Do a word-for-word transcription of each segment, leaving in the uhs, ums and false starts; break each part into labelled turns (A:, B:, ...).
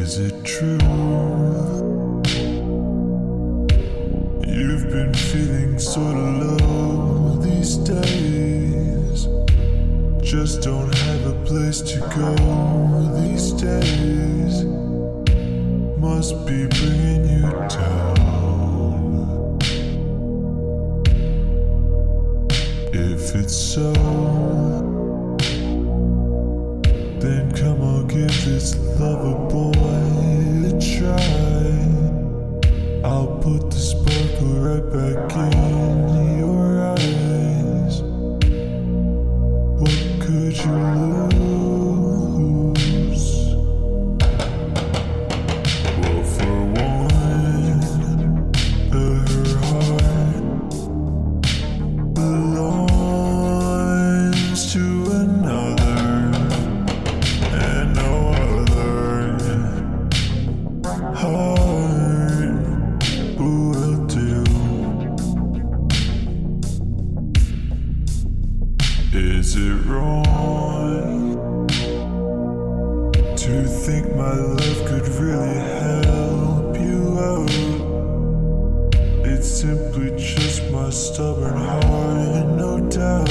A: Is it true? You've been feeling sorta low these days. Just don't have a place to go these days. Must be bringing you down. If it's so, then come on, give this lover boy a try. I'll put the sparkle right back in your eyes. What could you lose? Well, for one, her heart belongs to another, and no other heart will do. Is it wrong to think my love could really help you out? It's simply just my stubborn heart, and no doubt.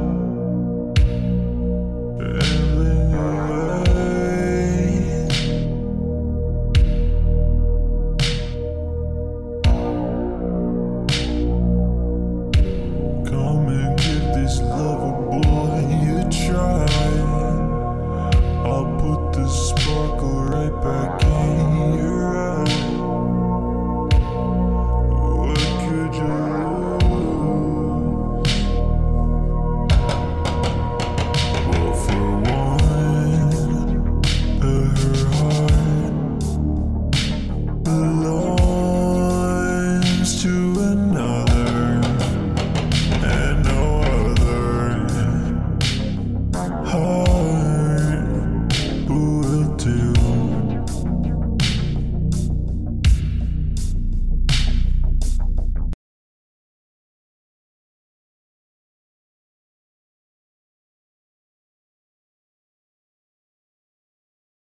A: Come and give this lover boy a try. I'll put the sparkle right back in your eye. What could you lose? Well, for one, her heart belongs to another, and no other heart